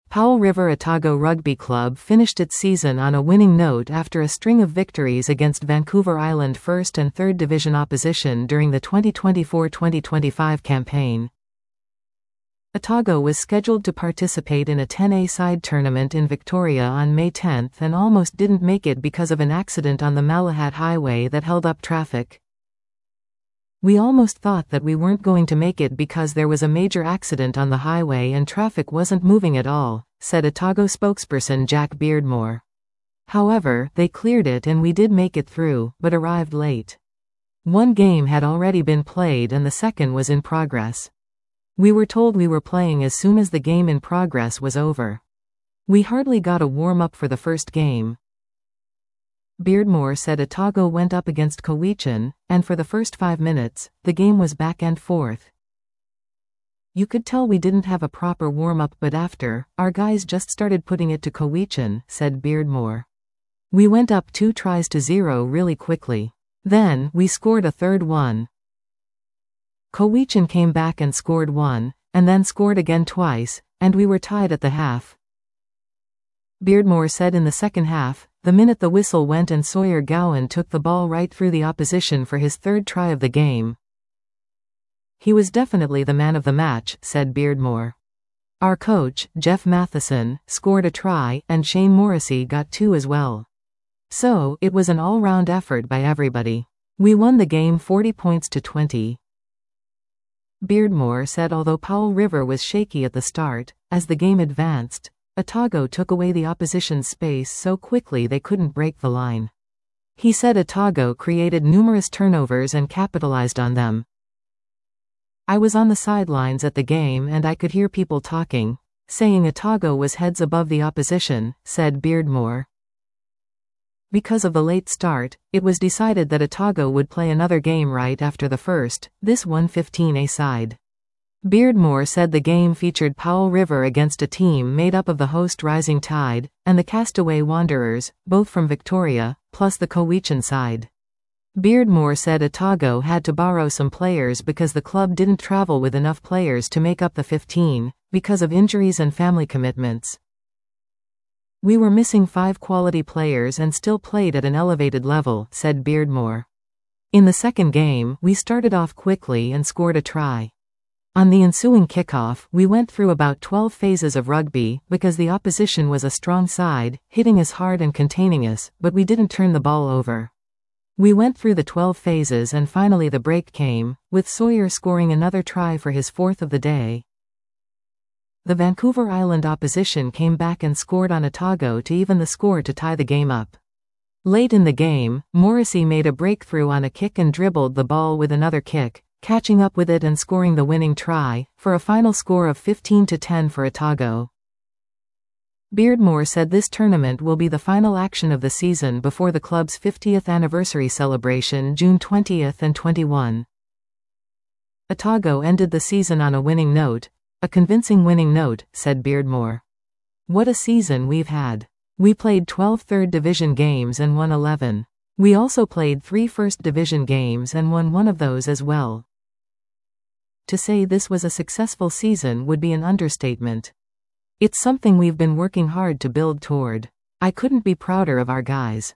Powell River Otago Rugby Club finished its season on a winning note after a string of victories against Vancouver Island 1st and 3rd Division opposition during the 2024-2025 campaign. Otago was scheduled to participate in a 10A side tournament in Victoria on May 10 and almost didn't make it because of an accident on the Malahat Highway that held up traffic. "We almost thought that we weren't going to make it because there was a major accident on the highway and traffic wasn't moving at all," said Otago spokesperson Jack Beardmore. "However, they cleared it and we did make it through, but arrived late. One game had already been played and the second was in progress. We were told we were playing as soon as the game in progress was over. We hardly got a warm-up for the first game." Beardmore said Otago went up against Cowichan, and for the first 5 minutes, the game was back and forth. "You could tell we didn't have a proper warm-up, but after, our guys just started putting it to Cowichan," said Beardmore. "We went up 2-0 really quickly. Then, we scored a third one. Cowichan came back and scored one, and then scored again twice, and we were tied at the half." Beardmore said in the second half, the minute the whistle went and Sawyer Gowan took the ball right through the opposition for his third try of the game. "He was definitely the man of the match," said Beardmore. "Our coach, Jeff Matheson, scored a try and Shane Morrissey got 2 as well. So, it was an all-round effort by everybody. We won the game 40 points to 20. Beardmore said although Powell River was shaky at the start, as the game advanced, Otago took away the opposition's space so quickly they couldn't break the line. He said Otago created numerous turnovers and capitalized on them. "I was on the sidelines at the game and I could hear people talking, saying Otago was heads above the opposition," said Beardmore. Because of the late start, it was decided that Otago would play another game right after the first, this 115A side. Beardmore said the game featured Powell River against a team made up of the host Rising Tide, and the Castaway Wanderers, both from Victoria, plus the Cowichan side. Beardmore said Otago had to borrow some players because the club didn't travel with enough players to make up the 15, because of injuries and family commitments. "We were missing 5 quality players and still played at an elevated level," said Beardmore. "In the second game, we started off quickly and scored a try. On the ensuing kickoff, we went through about 12 phases of rugby, because the opposition was a strong side, hitting us hard and containing us, but we didn't turn the ball over. We went through the 12 phases and finally the break came, with Sawyer scoring another try for his 4th of the day. The Vancouver Island opposition came back and scored on Otago to even the score to tie the game up. Late in the game, Morrissey made a breakthrough on a kick and dribbled the ball with another kick, catching up with it and scoring the winning try, for a final score of 15-10 for Otago." Beardmore said this tournament will be the final action of the season before the club's 50th anniversary celebration June 20 and 21. "Otago ended the season on a winning note, a convincing winning note," said Beardmore. "What a season we've had. We played 12 third division games and won 11. We also played 3 first division games and won one of those as well. To say this was a successful season would be an understatement. It's something we've been working hard to build toward. I couldn't be prouder of our guys."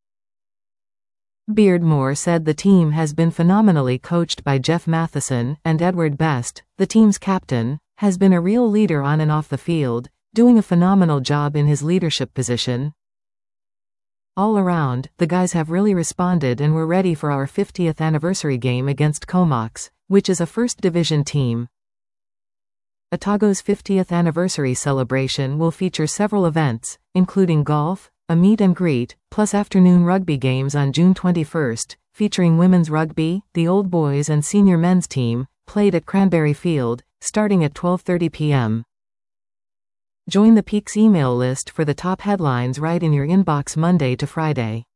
Beardmore said the team has been phenomenally coached by Jeff Matheson, and Edward Best, the team's captain, has been a real leader on and off the field, doing a phenomenal job in his leadership position. "All around, the guys have really responded and we're ready for our 50th anniversary game against Comox, which is a first division team." Otago's 50th anniversary celebration will feature several events, including golf, a meet and greet, plus afternoon rugby games on June 21, featuring women's rugby, the old boys and senior men's team, played at Cranberry Field, starting at 12:30 p.m. Join the Peaks email list for the top headlines right in your inbox Monday to Friday.